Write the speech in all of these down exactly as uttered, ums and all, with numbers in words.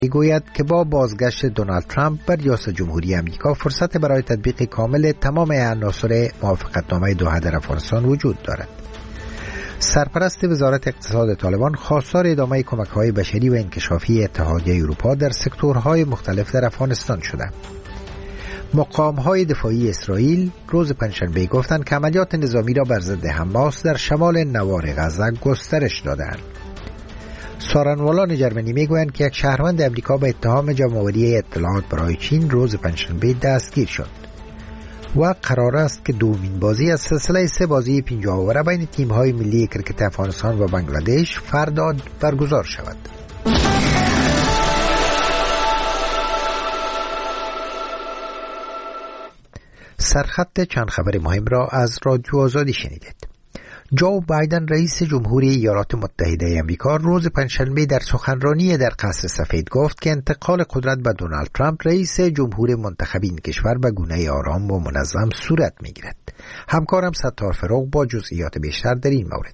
میگوید که با بازگشت دونالد ترامپ بر ریاست جمهوری امریکا فرصت برای تطبیق کامل تمام عناصر موافقتنامه دوحه در افغانستان وجود دارد. سرپرست وزارت اقتصاد طالبان خواستار ادامه کمک‌های بشری و انکشافی اتحادیه اروپا در سکتورهای مختلف در افغانستان شدند. مقام‌های دفاعی اسرائیل روز پنجشنبه گفتند که عملیات نظامی را بر ضد حماس در شمال نوار غزه گسترش دادند. سارنوالان جرمنی میگویند که یک شهروند امریکا به اتهام جمع‌آوری اطلاعات برای چین روز پنجشنبه دستگیر شد و قرار است که دومین بازی از سلسله سه بازی پنجاه اوور بین تیم‌های ملی کرکت افغانستان و بنگلادش فردا برگزار شود. سرخط چند خبر مهم را از رادیو آزادی شنیدید. جو بایدن رئیس جمهوری ایالات متحده آمریکا روز پنجشنبه در سخنرانی در قصر سفید گفت که انتقال قدرت به دونالد ترامپ رئیس جمهور منتخب این کشور به گونه آرام و منظم صورت می‌گیرد. همکارم ستار فروغ با جزئیات بیشتر در این مورد.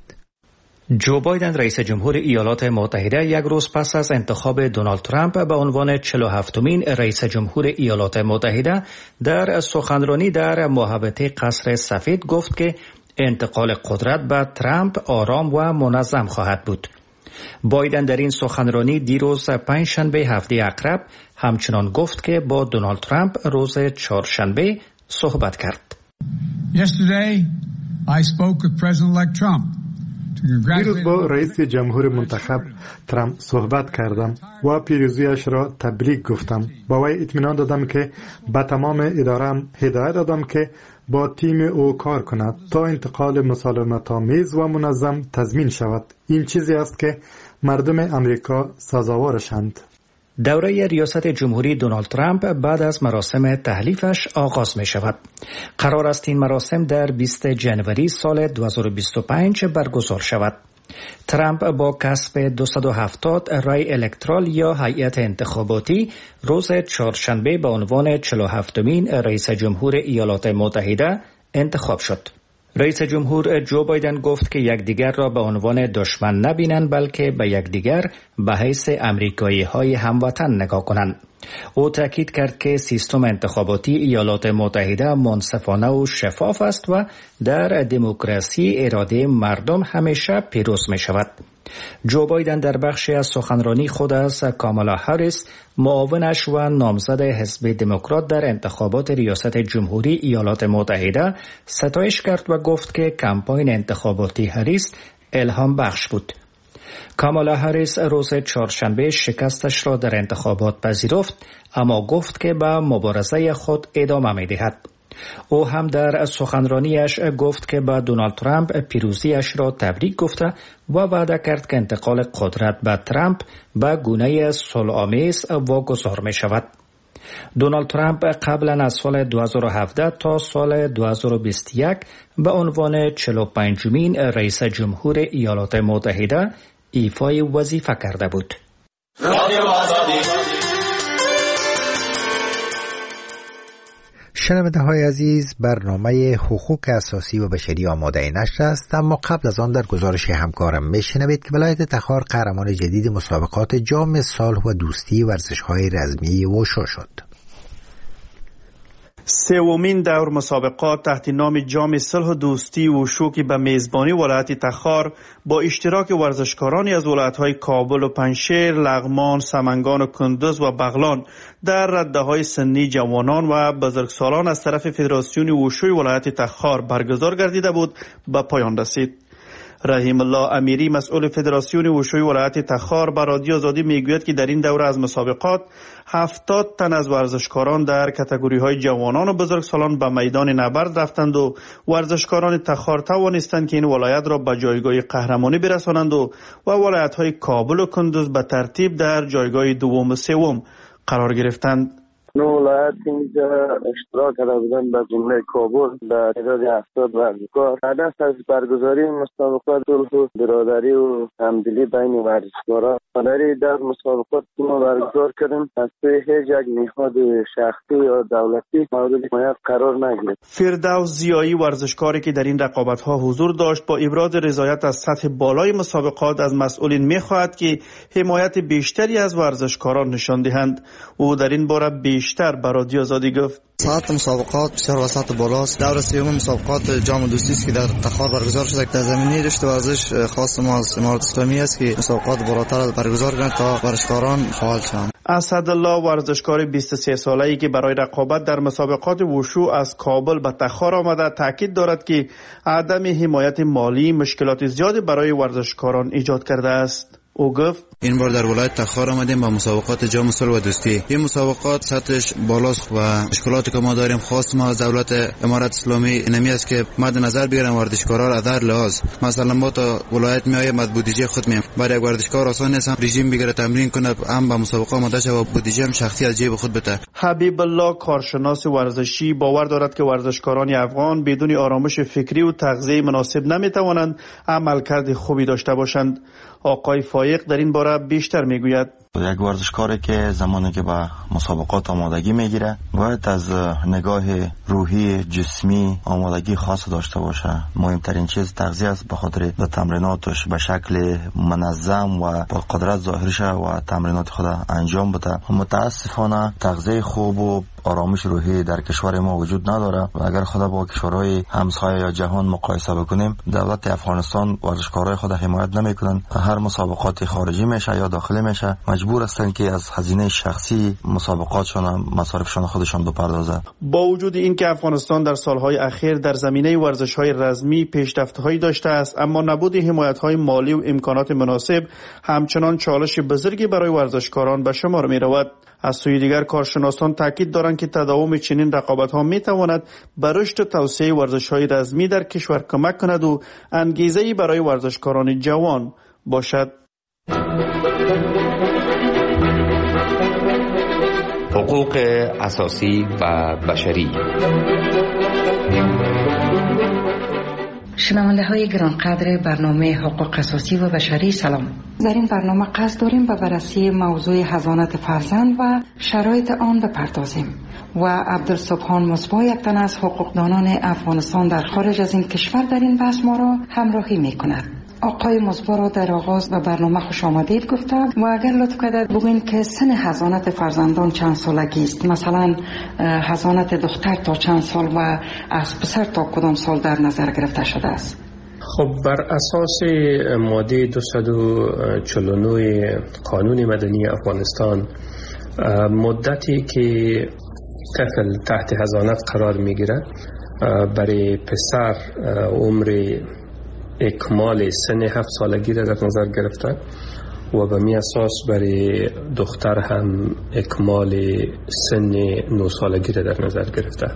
جو بایدن رئیس جمهور ایالات متحده یک روز پس از انتخاب دونالد ترامپ به عنوان چهل و هفتمین رئیس جمهور ایالات متحده در سخنرانی در محوطه قصر سفید گفت که انتقال قدرت به ترامپ آرام و منظم خواهد بود. بایدن در این سخنرانی دیروز پنجشنبه هفته عقرب همچنان گفت که با دونالد ترامپ روز چهارشنبه صحبت کرد. Yesterday I spoke with President-elect Trump. دیروز با رئیس جمهور منتخب ترامپ صحبت کردم و پیروزیش را تبریک گفتم. با وی اطمینان دادم که به تمام اداره‌ام هدایت دادم که با تیم او کار کند تا انتقال مسالمت‌آمیز و منظم تضمین شود. این چیزی است که مردم امریکا سزاوارشند. دوره ریاست جمهوری دونالد ترامپ بعد از مراسم تحلیفش آغاز می شود. قرار است این مراسم در بیست ژانویه سال دو هزار و بیست و پنج برگزار شود. ترامپ با کسب دویست و هفتاد رای الکترال یا هیئت انتخاباتی روز چهارشنبه به عنوان چهل و هفتمین رئیس جمهور ایالات متحده انتخاب شد. رئیس جمهور جو بایدن گفت که یکدیگر را به عنوان دشمن نبینند بلکه به یکدیگر به حیث امریکایی های هموطن نگاه کنند. او تاکید کرد که سیستم انتخاباتی ایالات متحده منصفانه و شفاف است و در دموکراسی اراده مردم همیشه پیروز می شود. جو بایدن در بخشی از سخنرانی خود از کامالا هریس معاونش و نامزد حزب دموکرات در انتخابات ریاست جمهوری ایالات متحده ستایش کرد و گفت که کمپاین انتخاباتی هریس الهام بخش بود. کامالا هریس روز چهارشنبه شکستش را در انتخابات پذیرفت اما گفت که به مبارزه خود ادامه می دهد. او هم در سخنرانیش گفت که با دونالد ترامپ پیروزیش را تبریک گفته و وعده کرد که انتقال قدرت به ترامپ به گونه صلح‌آمیز واگذار می شود. دونالد ترامپ قبلا از سال دو هزار و هفده تا سال دو هزار و بیست و یک به عنوان چهل و پنجمین رئیس جمهور ایالات متحده ایفای وظیفه کرده بود. شنونده های عزیز، برنامه حقوق اساسی و بشری آماده نشر است، اما قبل از آن در گزارش همکارم میشنوید که ولایت تخار قهرمان جدید مسابقات جام صلح و دوستی ورزش‌های رزمی وشو شد. سومین دور مسابقات تحت نام جام صلح و دوستی وشو که به میزبانی ولایت تخار با اشتراک ورزشکارانی از ولایت‌های کابل و پنشیر، لغمان، سمنگان و کندوز و بغلان در رده‌های سنی جوانان و بزرگسالان از طرف فدراسیون وشوی ولایت تخار برگزار گردیده بود به پایان رسید. رحیم الله امیری مسئول فدراسیون وشوی ولایت تخار به رادیو آزادی میگوید که در این دوره از مسابقات هفتاد تن از ورزشکاران در کاتگوری‌های جوانان و بزرگسالان به میدان نبرد رفتند و ورزشکاران تخار توانستند که این ولایت را به جایگاه قهرمانی برسانند و و ولایت‌های کابل و کندوز به ترتیب در جایگاه دوم و سوم قرار گرفتند. نو ولایت اینجا اشتراک کرده بودن به جمله کابل به تعداد هفتاد ورزشکار. هدف از برگزاری مسابقات صلح برادری و همدلی بین ورزشکاران برای در مسابقات ما برگزار کردیم از توی هیچ یک نهاد شخصی یا دولتی مورد حمایت قرار نگرفت. فردوس ضیایی ورزشکاری که در این رقابت‌ها حضور داشت با ابراز رضایت از سطح بالای مسابقات از مسئولین می‌خواهد که حمایت بیشتری از ورزشکاران نشان دهند. او در این باره بیشتر به رادیو آزادی گفت: سطح مسابقات بسیار وسط بالاست. دور سوم مسابقات جام دوستی است که در تخار برگزار شده که در زمینه رشد ورزش خاص ما از امارات اسلامی است که مسابقات بالاتر برگزار کنند تا ورزشکاران فعال شوند. اسدالله ورزشکار بیست و سه ساله‌ای که برای رقابت در مسابقات وشو از کابل به تخار آمده تاکید دارد که عدم حمایت مالی مشکلات زیادی برای ورزشکاران ایجاد کرده است. او گفت: این بار در ولایت تخار آمدیم با مسابقات جام صلح و دوستی. این مسابقات سطحش بالاست و مشکلاتی که ما داریم خاص ما از دولت امارات اسلامی اینمی است که مد نظر بگیرن ورزشکارا را در لحاظ. مثلا ما تا ولایت میایم مد بودجه خود میم. برای یک ورزشکار آسان نیست رژیم بگیره تمرین کنه هم با مسابقه آماده شه و بودجه هم شخصی از جیب خود بده. حبیب الله کارشناس ورزشی باور دارد که ورزشکاران افغان بدون آرامش فکری و تغذیه مناسب نمیتوانند عملکرد خوبی داشته باشند. آقای فایق در این باره بیشتر میگوید: یک ورزشکاری که زمانی که به مسابقات آمادگی میگیره باید از نگاه روحی جسمی آمادگی خاص داشته باشه. مهمترین چیز تغذیه است، به خاطر در تمریناتش به شکل منظم و با قدرت ظاهر شه و تمرینات خود انجام بده. متاسفانه تغذیه خوب و آرامش روحی در کشور ما وجود نداره و اگر خدا با کشورهای همسایه یا جهان مقایسه بکنیم دولت افغانستان ورزشکارای خود حمایت نمیکنن. هر مسابقات خارجی میشه یا داخلی میشه مجبور هستن که از هزینه شخصی مسابقاتشون مصارفشون خودشون بپردازن. با وجود اینکه افغانستان در سالهای اخیر در زمینه ورزش‌های رزمی پیشرفت‌هایی داشته است، اما نبود حمایت‌های مالی و امکانات مناسب همچنان چالش بزرگی برای ورزشکاران به شمار می‌رود. از سوی دیگر کارشناسان تاکید دارند که تداوم چنین رقابت‌ها می‌تواند به رشد و توسعه ورزش‌های رزمی در کشور کمک کند و انگیزه‌ای برای ورزشکاران جوان باشد. حقوق اساسی و بشری. شنونده های گرانقدر برنامه حقوق اساسی و بشری سلام. در این برنامه قصد داریم به بررسی موضوع حضانت فرزند و شرایط آن بپردازیم و عبدالسبحان مصباح یک تن از حقوقدانان افغانستان در خارج از این کشور در این بحث ما را همراهی می کند. آقای مصباح را در آغاز به برنامه خوش آمدید گفتم و اگر لطف کنید بگوین که سن حضانت فرزندان چند سالگی است، مثلا حضانت دختر تا چند سال و از پسر تا کدام سال در نظر گرفته شده است؟ خب بر اساس ماده دویست و چهل و نه قانون مدنی افغانستان مدتی که طفل تحت حضانت قرار میگیره برای پسر عمر اکمال سن هفت سالگی را در نظر گرفته و به می اساس برای دختر هم اکمال سن نه سالگی را در نظر گرفته.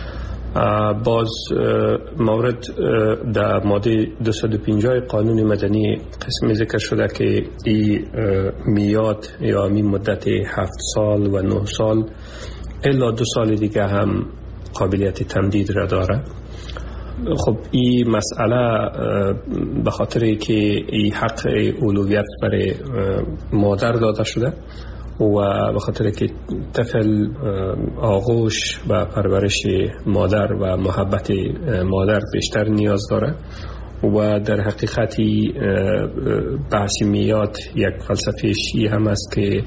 باز مورد در ماده دویست و پنجاه قانون مدنی قسمی ذکر شده که این میاد یا می مدت هفت سال و نه سال الا دو سال دیگه هم قابلیت تمدید را داره. خب این مسئله به خاطر که این حق اولویت برای مادر داده شده و به خاطر که طفل آغوش و پرورش مادر و محبت مادر بیشتر نیاز داره و در حقیقتی بحث میاد یک فلسفه شیعی هم است که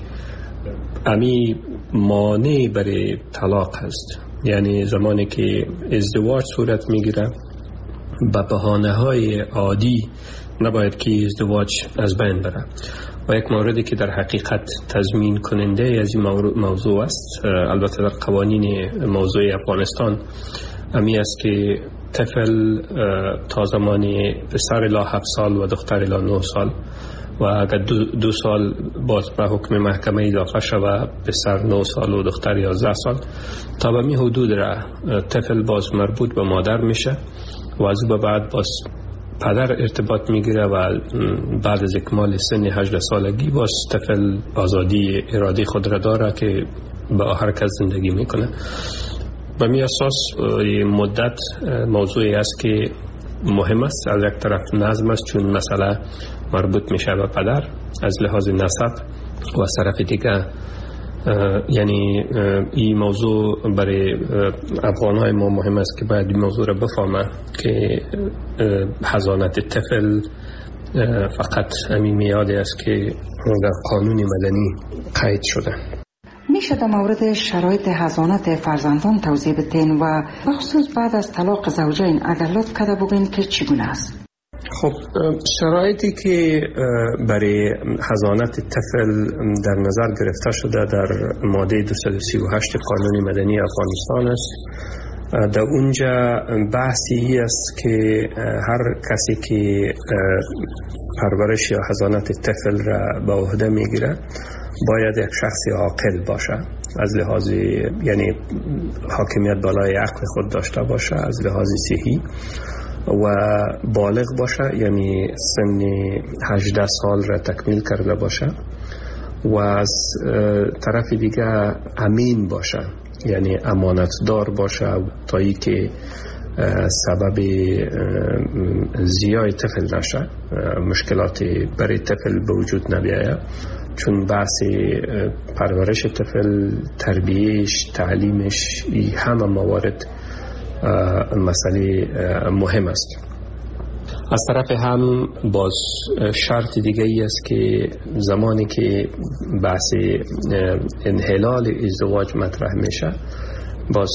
امی مانع برای طلاق هست. یعنی زمانی که ازدواج صورت میگیره به بهانه های عادی نباید که ازدواج از بین بره و یک موردی که در حقیقت تضمین کننده از این موضوع است، البته در قوانین موضوع افغانستان امی است که طفل تا زمانی پسر الی هفت سال و دختر الی نه سال و اگر دو, دو سال باز به حکم محکمه اضافه شود پسر نه سال و دختر یازده سال تا به می حدود را طفل باز مربوط به مادر میشه و از او بعد باز پدر ارتباط میگیره و بعد از اکمال سن هجده سالگی باز طفل آزادی ارادی خود را داره که با هر کس زندگی میکنه. به می اساس مدت موضوعی است که مهم است. از یک طرف نظم است چون مسئله مربوط میشه به پدر از لحاظ نسب و از طرف دیگه یعنی این موضوع برای افغانهای ما مهم است که باید این موضوع را بفهمه که حضانت طفل فقط همین میادی است که در قانون مدنی قید شده. میشه در مورد شرایط حضانت فرزندان توضیح بدین و بخصوص بعد از طلاق زوجین اگر لطف کرده بگین که چگونه است؟ خب شرایطی که برای حضانت طفل در نظر گرفته شده در ماده دویست و سی و هشت قانون مدنی افغانستان است. در اونجا بحثی است که هر کسی که پرورش یا حضانت طفل را به عهده میگیره باید یک شخص عاقل باشه، از لحاظ یعنی حاکمیت بالای عقل خود داشته باشه، از لحاظ صحی و بالغ باشه، یعنی سن هجده سال را تکمیل کرده باشه و از طرف دیگه امین باشه، یعنی امانتدار باشه تا ای که سبب زیای طفل نشه، مشکلات برای طفل به وجود نبیاید، چون بحث پرورش طفل، تربیهش، تعلیمش، این همه موارد مسئله مهم است. از طرف هم باز شرط دیگه ای است که زمانی که بحث انحلال ازدواج مطرح میشه باز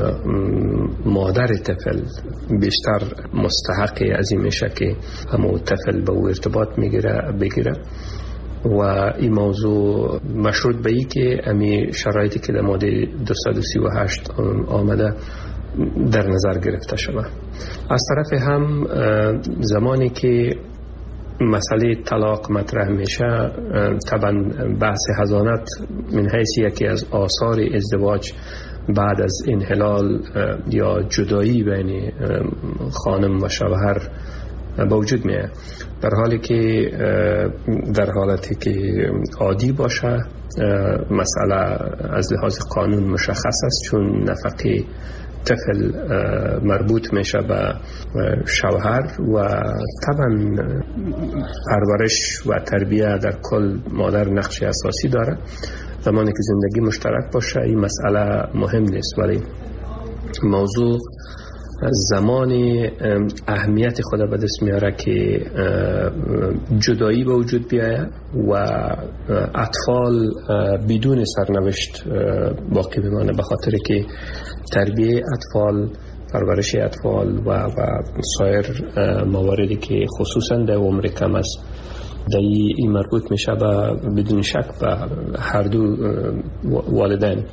مادر طفل بیشتر مستحق از این میشه که همون طفل به او ارتباط میگیره بگیره و این موضوع مشروط به ای که امی شرایطی که در ماده دویست و سی و هشت آمده در نظر گرفته شده. از طرف هم زمانی که مسئله طلاق مطرح میشه طبعا بحث حضانت من حیث یکی از آثار ازدواج بعد از انحلال یا جدایی بین خانم و شوهر با وجود میاد، در حالی که در حالتی که عادی باشه مسئله از لحاظ قانون مشخص است، چون نفقه طفل مربوط میشه به شوهر و طبعا پرورش و تربیه در کل مادر نقش اساسی داره. زمانی که زندگی مشترک باشه این مسئله مهم نیست، ولی موضوع زمانی اهمیت خود به دست میاره که جدایی به وجود بیاید و اطفال بدون سرنوشت باقی بمانه، به خاطر که تربیه اطفال، پرورش اطفال و, و سایر مواردی که خصوصا در عمر کم است در این مربوط میشه به بدون شک به هر دو والدین.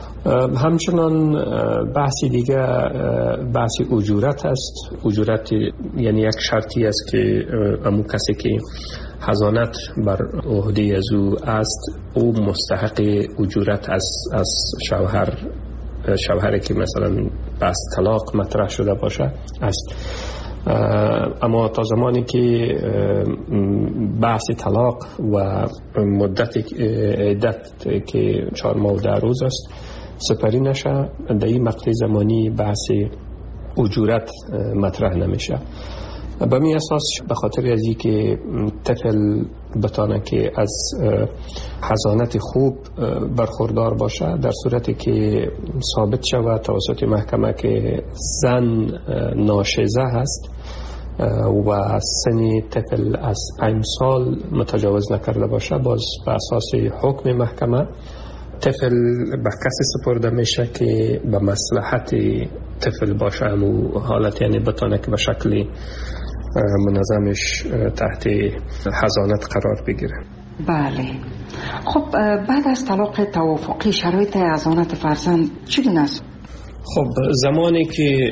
همچنان بحثی دیگه بحث اجورت است. اجورت یعنی یک شرطی است که امو کسی که حضانت بر عهده از او است او مستحق اجورت از از شوهر شوهری که مثلا بس طلاق مطرح شده باشه است. اما تا زمانی که بحث طلاق و مدت عدت که چهار ماه و ده روز است سپری نشه، در این مقطع زمانی بحث اجورت مطرح نمیشه. به می اساس به خاطر از این که طفل بتانه که از حضانت خوب برخوردار باشه، در صورتی که ثابت شود توسط محکمه که زن ناشزه هست و سن طفل از پنج سال متجاوز نکرده باشه، باز به اساس حکم محکمه طفل به کسی سپرده میشه که به مصلحت طفل باشه، و حالت یعنی بتانه که به شکل منظمش تحت حضانت قرار بگیره. بله. خب بعد از طلاق توافقی شرایط حضانت فرزند چگونه است؟ خب زمانی که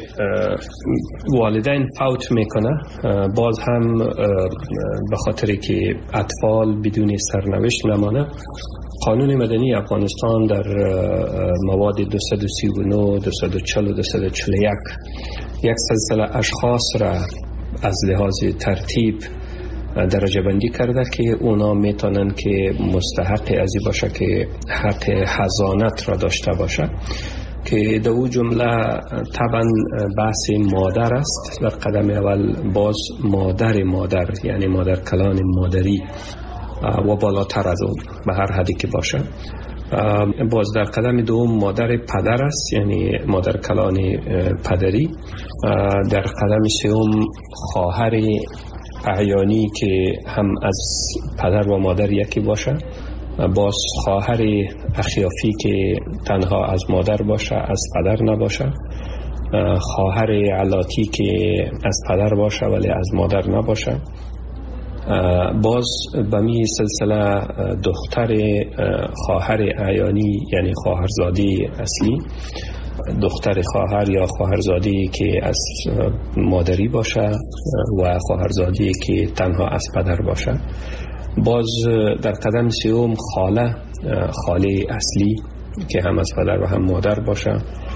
والدین فوت میکنه باز هم به خاطر که اطفال بدون سرنوشت نمانه، قانون مدنی افغانستان در مواد دویست و سی و نه، دویست و چهل و دویست و چهل و یک یک سلسله اشخاص را از لحاظ ترتیب درجه بندی کرده که اونا میتونن که مستحق ازی باشه که حق حضانت را داشته باشه، که در او جمله طبعا بحث مادر است. در قدم اول باز مادر مادر یعنی مادر کلان مادری و بالاتر از اون به هر حدی که باشه. باز در قدم دوم مادر پدر است یعنی مادر کلان پدری. در قدم سوم خواهر اعیانی که هم از پدر و مادر یکی باشه. باز خواهر اخیافی که تنها از مادر باشه از پدر نباشه. خواهر علاتی که از پدر باشه ولی از مادر نباشه. باز به می سلسله دختر خواهر اعیانی یعنی خواهرزاده اصلی، دختر خواهر یا خواهرزاده که از مادری باشه و خواهرزاده که تنها از پدر باشه. باز در قدم سوم خاله، خاله اصلی که هم از پدر و هم مادر باشه،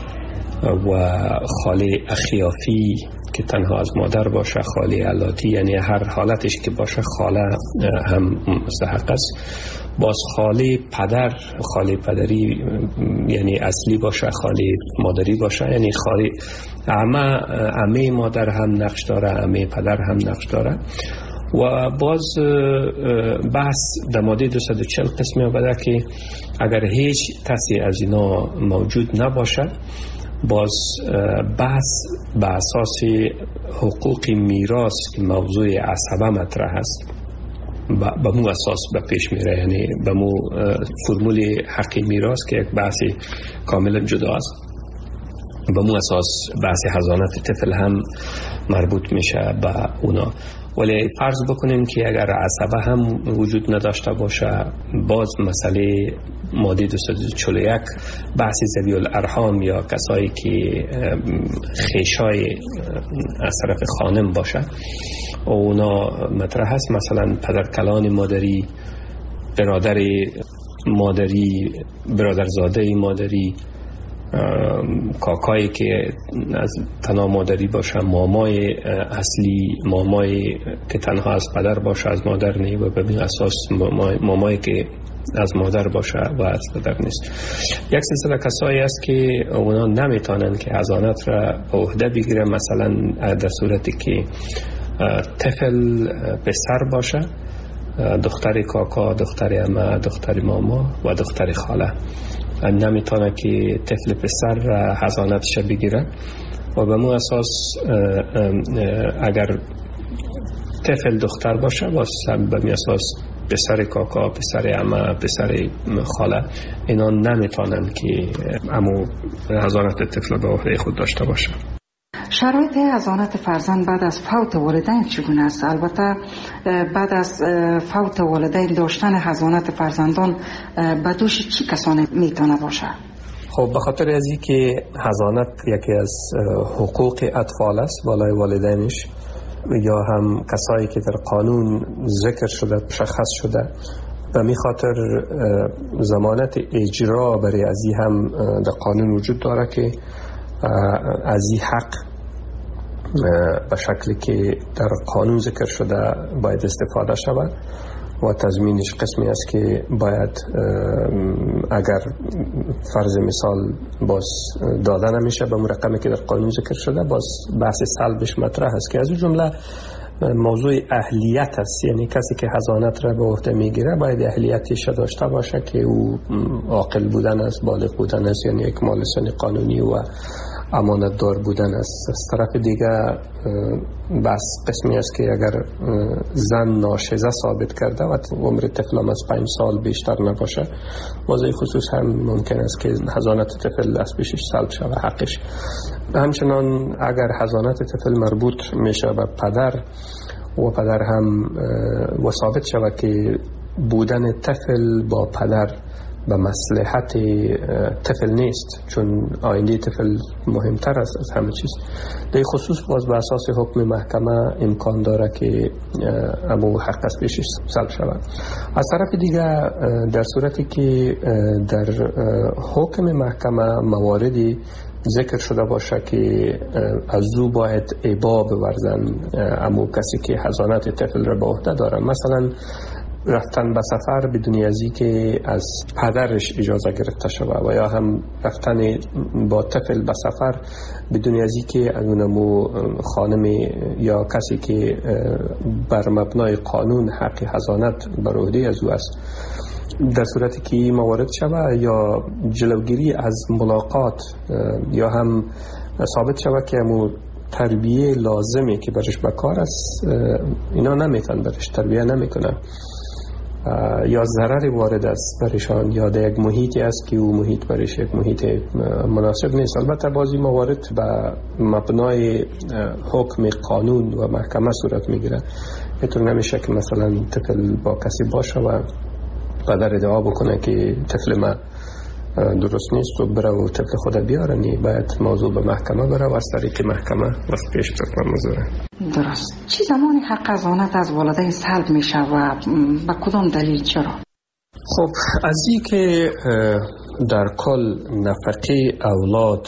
و خاله اخیافی که تنها از مادر باشه، خاله علاتی یعنی هر حالتش که باشه خاله هم مستحق است. باز خاله پدر، خاله پدری یعنی اصلی باشه، خاله مادری باشه یعنی خاله عمه، عمه مادر هم نقش داره، عمه پدر هم نقش داره. و باز بحث در ماده دویست و چهل قسمی آمده که اگر هیچ کسی از اینا موجود نباشه، باز بحث به اساس حقوق میراث که موضوع عصبه مطرح است به مو اساس به پیش میره، یعنی به مو فرمول حق میراث که یک بحث کاملا جدا است، به مو اساس بحث حضانت طفل هم مربوط میشه به اونا. ولی فرض بکنیم که اگر عصبه هم وجود نداشته باشه، باز مسئله ماده دویست و چهل و یک بحث ذوی الارحام یا کسایی که خیشای از طرف خانم باشه اونا مطرح هست. مثلا پدرکلان مادری، برادر مادری، برادرزاده مادری، کاکایی که از تنها مادری باشه، مامای اصلی، مامای که تنها از پدر باشه از مادر نه و به این اساس مامای, مامای که از مادر باشه و از پدر نیست. یک سلسله کسایی است که اونا نمیتونن که حضانت را به عهده بگیره، مثلا در صورتی که طفل پسر باشه، دختر کاکا، دختر عمه، دختر ماما و دختر خاله نمیتونه که طفل پسر حضانتش بگیره. و به مو اساس اگر طفل دختر باشه باز به می اساس پسر کاکا، پسر عمه، پسر خاله اینا نمیتونن که امو حضانت طفل به عهده خود داشته باشه. شرایط حضانت فرزند بعد از فوت والدین چگونه است؟ البته بعد از فوت والدین داشتن حضانت فرزندان به دوش چی کسانی میتونه باشه؟ خب به خاطر از این که حضانت یکی از حقوق اطفال است بالای والدینش، یا هم کسایی که در قانون ذکر شده مشخص شده، و می خاطر ضمانت اجرا برای از این هم در قانون وجود داره که از این حق به شکلی که در قانون ذکر شده باید استفاده شود و تضمینش قسمی است که باید اگر فرض مثال باز داده نمیشه به مرقمی که در قانون ذکر شده، باز بحث سلبش مطرح است که از اون جمله موضوع اهلیت است. یعنی کسی که حضانت را به عهده میگیره باید اهلیتش داشته باشه که او عاقل بودن است، بالغ بودن است، یعنی یک مال سن قانونی و امانت دار بودن است. از طرف دیگه بس قسمی است که اگر زن ناشزه ثابت کرده و عمر طفل از پنج سال بیشتر نباشه، موضوع خصوص هم ممکن است که حضانت طفل از پیشش سلب شود حقش. همچنان اگر حضانت طفل مربوط میشه به پدر و پدر هم و ثابت شود که بودن طفل با پدر به مصلحت طفل نیست، چون آینده طفل مهمتر است از همه چیز. در خصوص باز به اساس حکم محکمه امکان داره که امو حق از پیشش سلب شود. از طرف دیگه در صورتی که در حکم محکمه مواردی ذکر شده باشه که از او باید ابا بورزن امو کسی که حضانت طفل را به عهده داره، مثلا رفتن به سفر بدون ازی که از پدرش اجازه گرفته شود، و یا هم رفتن با طفل به سفر بدون ازی که از اونمو خانم یا کسی که بر مبنای قانون حق حضانت بر عهده از او است، در صورتی که موارد شود یا جلوگیری از ملاقات یا هم ثابت شود که امو تربیه لازمه که برش بکار است، اینا نمیتون برش تربیه نمیکنن یا ضرر وارد است برشان، یا در یک محیطی است که او محیط برش یک محیط مناسب نیست. البته بعضی موارد به مبنای حکم قانون و محکمه صورت میگیره. اینطور نمیشه که مثلا طفل با کسی باشه و پدر ادعا بکنه که طفل ما درست نیست و بره و طفل خود بیاره. نی باید موضوع به محکمه بره و از طریق محکمه واسه پیش طفل مزوره. درست. چی زمانی حق حضانت از والدین سلب میشه و با کدام دلیل چرا؟ خب از این که در کل نفقه اولاد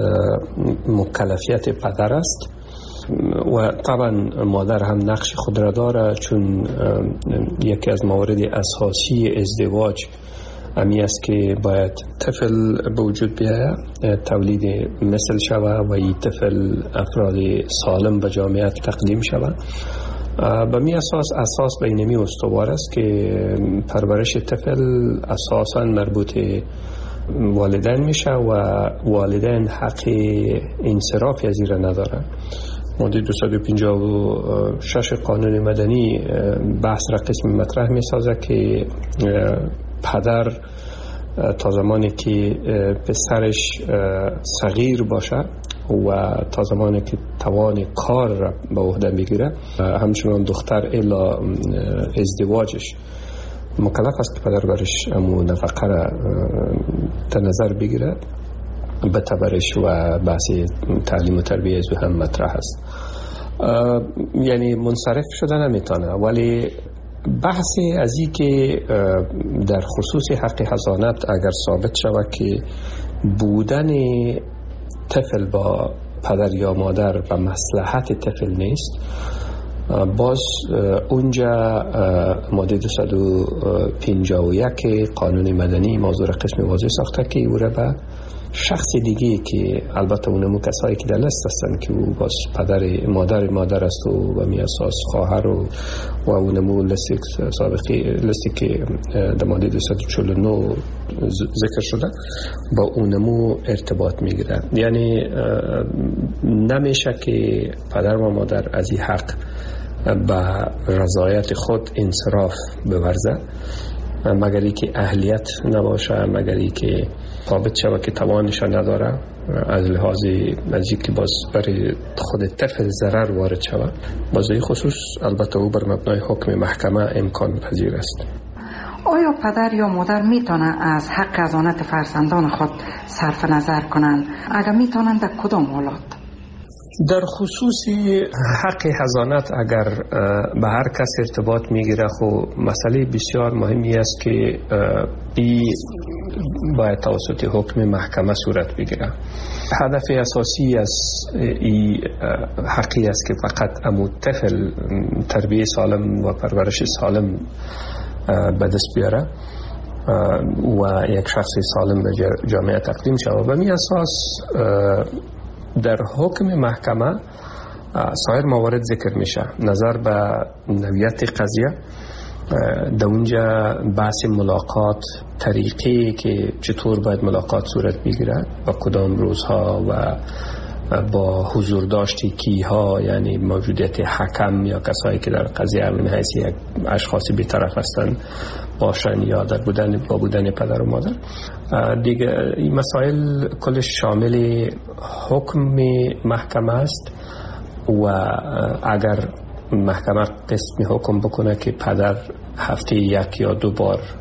مکلفیت پدر است و طبعا مادر هم نقش خود را داره، چون یکی از موارد اساسی ازدواج امی است که باید طفل به وجود بیاید، تولید مثل شود و این طفل افراد سالم به جامعه تقدیم شود. به می اساس اساس بینمی استوار است که پرورش طفل اساسا مربوط والدین میشه و والدین حق انصراف از این ندارن. ماده دویست و پنجاه و شش قانون مدنی بحث را قسم مطرح می سازه که پدر تا زمانی که پسرش صغیر باشه و تا زمانی که توان کار را به عهده بگیره، همچنان دختر الا ازدواجش مکلف است که پدر برش امو نفقه را در نظر بگیره. به تبرش و بحث تعلیم و تربیه از هم مطرح است. یعنی منصرف شده نمیتونه، ولی بحث از این که در خصوص حق حضانت اگر ثابت شود که بودن طفل با پدر یا مادر به مصلحت طفل نیست، باز اونجا ماده دویست و پنجاه و یک قانون مدنی موضوع قسم واضح ساخته که او را به شخص دیگه که البته اونمو کسایی که در لست هستن که او باز پدر مادر مادر است و به می اساس خواهر و و اونمو لستی سابقی لستی که در ماده دویست و چهل و نه ذکر شده با اونمو ارتباط میگیره. یعنی نمیشه که پدر و مادر از این حق به رضایت خود انصراف بورزه مگر ای که اهلیت نباشه، مگر ای که ثابت شود که توانش نداره، از لحاظ نزدیک که باز برای خود طفل ضرر وارد شود. باز این خصوص البته او بر مبنای حکم محکمه امکان پذیر است. آیا پدر یا مادر میتونن از حق حضانت فرزندان خود صرف نظر کنند؟ اگر میتونن در کدام حالات؟ در خصوص حق حضانت اگر به هر کس ارتباط میگیره، خب مسئله بسیار مهمی است که این باید توسط حکم محکمه صورت بگیره. هدف اساسی از این حقی است که فقط امو طفل تربیه سالم و پرورش سالم به دست بیاره و یک شخص سالم به جامعه تقدیم شود. و می اساس در حکم محکمه سایر موارد ذکر میشه. نظر به نوعیت قضیه، در اونجا بحث ملاقات، طریقی که چطور باید ملاقات صورت بگیره و کدام روزها و با حضور داشتی کیها، یعنی موجودیت حکم یا کسایی که در قضیه من حیث یک اشخاصی بی‌طرف هستند باشن یا در بودن با بودن پدر و مادر. دیگه این مسائل کلش شامل حکم محکمه است و اگر محکمه قسم حکم بکنه که پدر هفته یک یا دو بار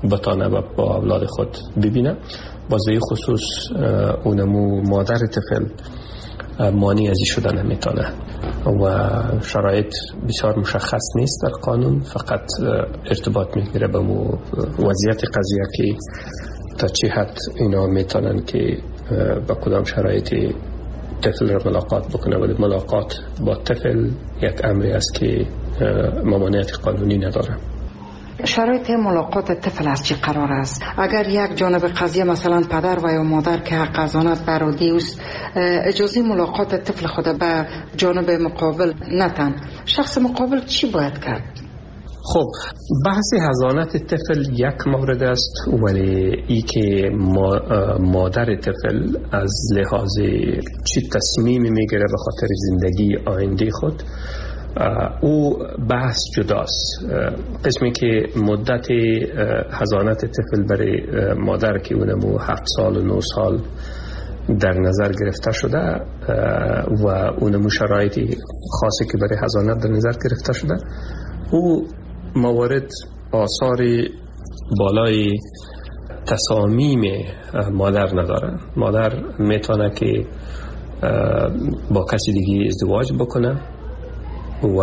بتانه با اولاد خود ببینه. بازوی خصوص اونمو مادر طفل مانع ازی شدن نمیتونه و شرایط بسیار مشخص نیست در قانون، فقط ارتباط میگیره به وضعیت قضیه که تا چه حد اینا میتونن که با کدام شرایطی طفل را ملاقات بکنه. ولی ملاقات با طفل یک امری است که ممانعت قانونی نداره. شرایط ملاقات طفل از چه قرار است؟ اگر یک جانب قضیه مثلا پدر و یا مادر که حق حضانت برادی است اجازه ملاقات طفل خود به جانب مقابل نتن، شخص مقابل چی باید کرد؟ خب بحث حضانت طفل یک مورد است، ولی ای که مادر طفل از لحاظ چی تصمیمی میگیره به خاطر زندگی آینده خود، او بحث جداست. قسمی که مدت حضانت طفل برای مادر که اونمو هفت سال و نه سال در نظر گرفته شده و اونمو شرایطی خاصی که برای حضانت در نظر گرفته شده، او موارد آثار بالای تصامیم مادر نداره. مادر میتونه که با کسی دیگه ازدواج بکنه و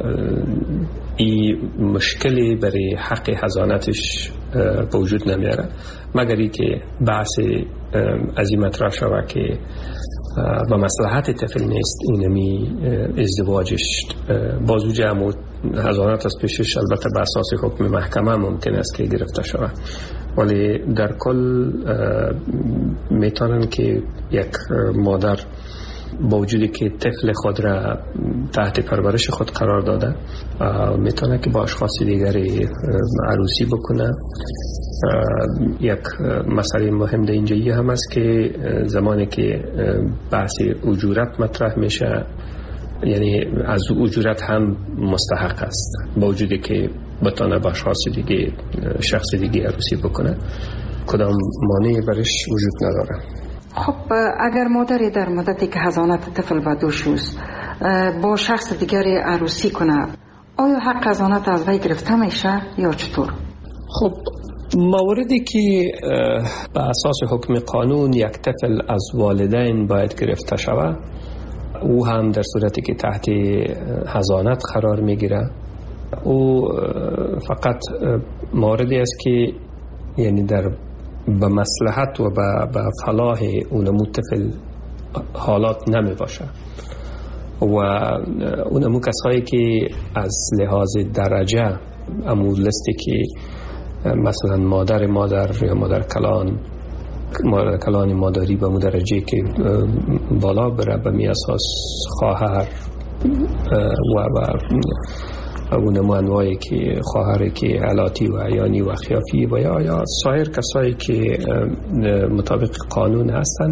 این مشکلی برای حق حضانتش به وجود نمیاره، مگر ای که بحث از این مطرح شود که با مصلحت طفل نیست اینمی ازدواجش بازو جمع حضانت از پیشش البته به اساس حکم محکمه ممکن است که گرفته شود، ولی در کل میتونن که یک مادر با وجودی که طفل خود را تحت پرورش خود قرار داده میتونه که با اشخاص دیگری عروسی بکنه. یک مسئله مهم در اینجایی هم است که زمانی که بحث اجورت مطرح میشه، یعنی از اجورت هم مستحق است با وجودی که بتونه با اشخاص دیگه شخص دیگه عروسی بکنه، کدام مانعی برش وجود نداره. خب اگر مادری در مدتی که حضانت طفل به دوش است با شخص دیگری عروسی کنه، آیا حق حضانت از وی گرفته میشه یا چطور؟ خب موردی که به اساس حکم قانون یک طفل از والدین باید گرفته شود، او هم در صورتی که تحت حضانت قرار میگیره، او فقط موردی است که یعنی در به مصلحت و به فلاح اونمو طفل حالات نمی باشه و اونمو کسایی که از لحاظ درجه امو لستی که مثلا مادر مادر یا مادر کلان مادر کلان مادری به مو درجه که بالا بره به می اساس خواهر و اونمو انواعی که خواهر که علاتی و عیانی و خیافی و یا یا سایر کسایی که مطابق قانون هستن،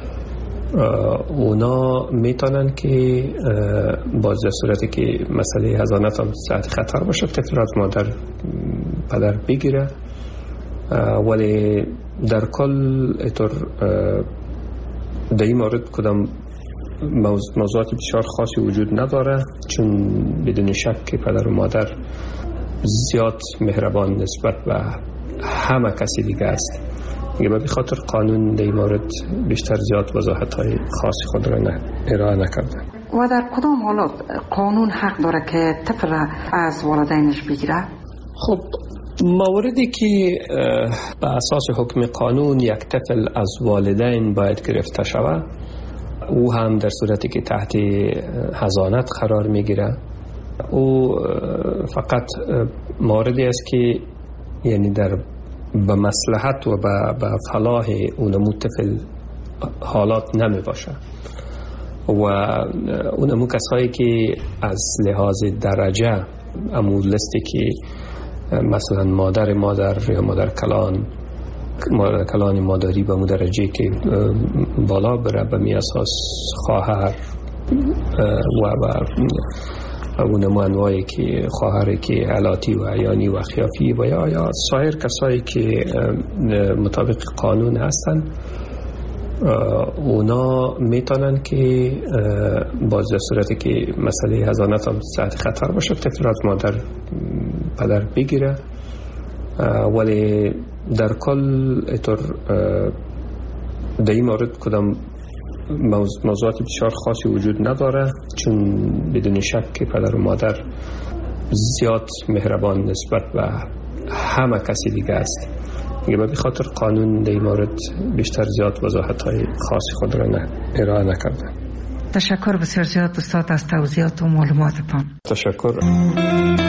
اونا میتونن که باز در صورتی که مسئله حضانت هم ساعت خطر باشه طفل از مادر پدر بگیره، ولی در کل اطور در این مورد کدام موضوعات بسیار خاصی وجود نداره، چون بدون شک که پدر و مادر زیاد مهربان نسبت به همه کسی دیگه است. دیگه به خاطر قانون در این مورد بیشتر زیاد وضاحت های خاصی خود را ارائه نکرده. و در کدام حالات قانون حق داره که طفل از والدینش بگیره؟ خب موردی که به اساس حکم قانون یک طفل از والدین باید گرفته شود، او هم در صورتی که تحت حضانت قرار میگیره، او فقط موردی است که یعنی در به مصلحت و به فلاح اونمو طفل حالات نمی باشه و اونمو کسایی که از لحاظ درجه امو لستی که مثلا مادر مادر یا مادر کلان مادر کلان مادری به مو درجه که بالا بره به می اساس خواهر و اونمو انواعی که خواهر که علاتی و عیانی و خیافی و یا یا سایر کسایی که مطابق قانون هستن، اونا میتونن که باز در صورتی که مسئله حضانت هم ساعت خطر باشه طفل از مادر پدر بگیره، ولی در کل اینطور در این مورد کدام موضوعات بسیار خاصی وجود نداره، چون بدون شک که پدر و مادر زیاد مهربان نسبت به همه کسی دیگه است. دیگه به خاطر قانون در این مورد بیشتر زیاد وضاحت های خاصی خود را نه ارائه نکرده. تشکر بسیار زیاد استاد از توضیحات و معلوماتتان. تشکر.